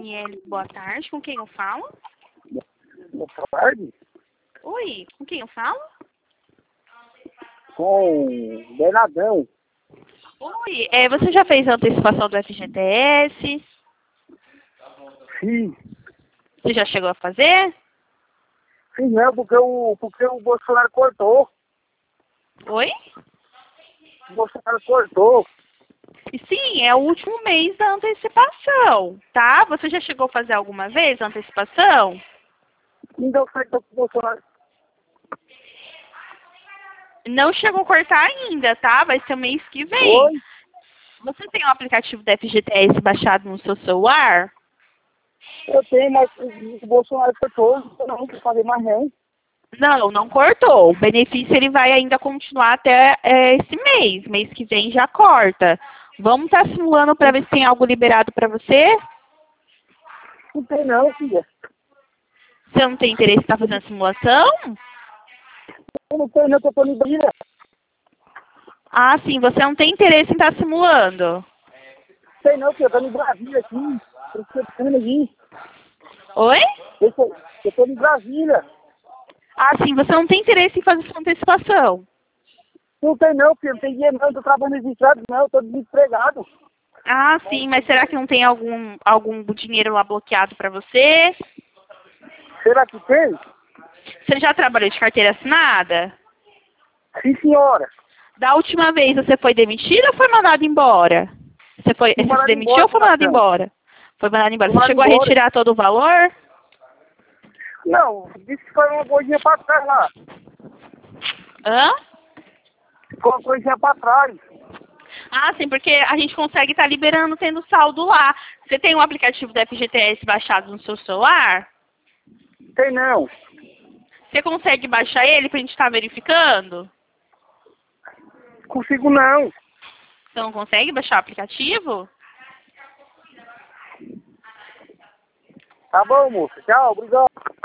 Daniele, boa tarde. Com quem eu falo? Boa tarde. Oi, com quem eu falo? Com Bernadão. Oi, você já fez a antecipação do FGTS? Sim. Você já chegou a fazer? Sim, não, porque o Bolsonaro cortou. Oi? O Bolsonaro cortou. E sim, é o último mês da antecipação, tá? Você já chegou a fazer alguma vez a antecipação? Então cortou com o Bolsonaro. Não chegou a cortar ainda, tá? Vai ser o mês que vem. Oi? Você tem o aplicativo da FGTS baixado no seu celular? Eu tenho, mas o Bolsonaro cortou. Eu não vou fazer mais não. Não, não cortou. O benefício ele vai ainda continuar até esse mês. Mês que vem já corta. Vamos estar simulando para ver se tem algo liberado para você? Não tem não, filha. Você não tem interesse em estar fazendo a simulação? Eu não tenho não, que eu tô em Brasília. Ah, sim, você não tem interesse em estar simulando. Não tem não, filha. Eu tô em Brasília aqui. Eu tô tentando aqui. Oi? Eu tô em Brasília. Ah, sim, você não tem interesse em fazer sua antecipação. Não tem não, filha. Não tem dinheiro não. Eu tô trabalhando registrado não. Eu tô desempregado. Ah, sim, mas será que não tem algum dinheiro lá bloqueado para você? Será que tem? Você já trabalhou de carteira assinada? Sim, senhora. Da última vez você foi demitido ou foi mandado embora? Você Fui se mandado demitiu embora, ou foi mandado coração. embora? Foi mandado embora. Fui Você mandado chegou a embora. retirar todo o valor? Não, disse que foi uma coisinha pra trás lá. Hã? Ficou uma coisinha pra trás. Ah, sim, porque a gente consegue estar liberando tendo saldo lá. Você tem um aplicativo da FGTS baixado no seu celular? Tem não. Você consegue baixar ele pra gente estar verificando? Consigo não. Você não consegue baixar o aplicativo? Tá bom, moça. Tchau, obrigado.